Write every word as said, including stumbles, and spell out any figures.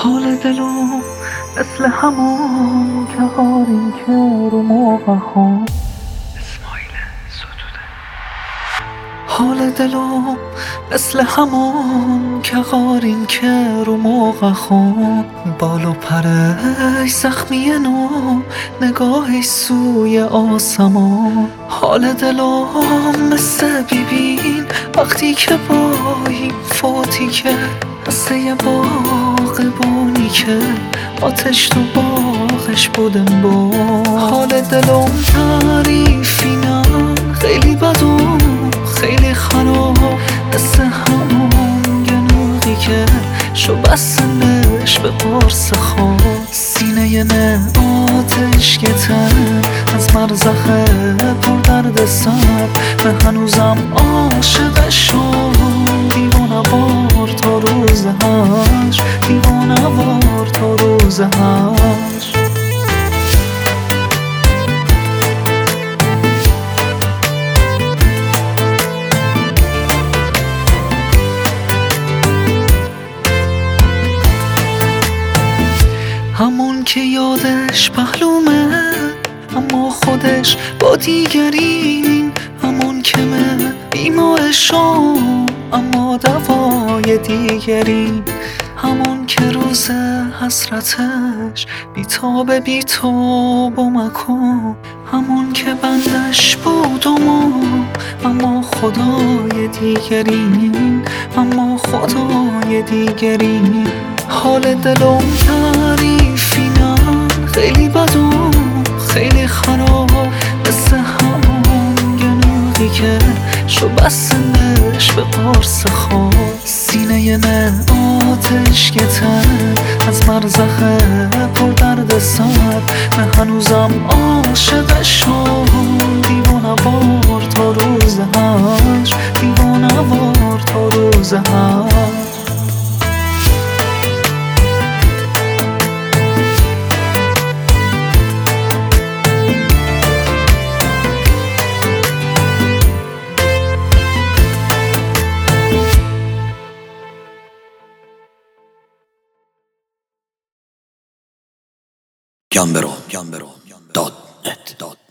حال دلم مثل همون که قارین که رو موقع هم اسماعیل ستوده. حال دلم مثل همون که قارین که رو موقع هم بال و پرش زخمی نو نگاهش سوی آسمان. حال دلم مثل بیبین وقتی که بایی فوتی که مثل یه باغبونی که آتش تو باغش بودم با. حال دلم تعریفی نه خیلی بد و خیلی خراب مثل همون گنوغی که شو بسنش به قرص خواب. سینه نه آتش گتن از مرزخه پر درد سر من هنوزم عاشقشم. دیوانه وار تا روز هش، دیوانه وار تا روز هش. همون که یادش پهلومه اما خودش با دیگرین، همون که من بیمارشم اما دوای دیگرین، همون که روز حسرتش بیتاب بیتاب و مکن، همون که بندش بودم اما خدای دیگرین، اما خدای دیگرین. حال دلم تعریفی نه خیلی بد و خیلی خراب مثل همون گنوغی که شو بسنش به قرص خواب. سینه نه آتش گتن از مرزخه پر درد سر من هنوزم عاشقشم. دیوانه وار تا روز هش، دیوانه وار تا روز هش. جان برو جان برو داد نت داد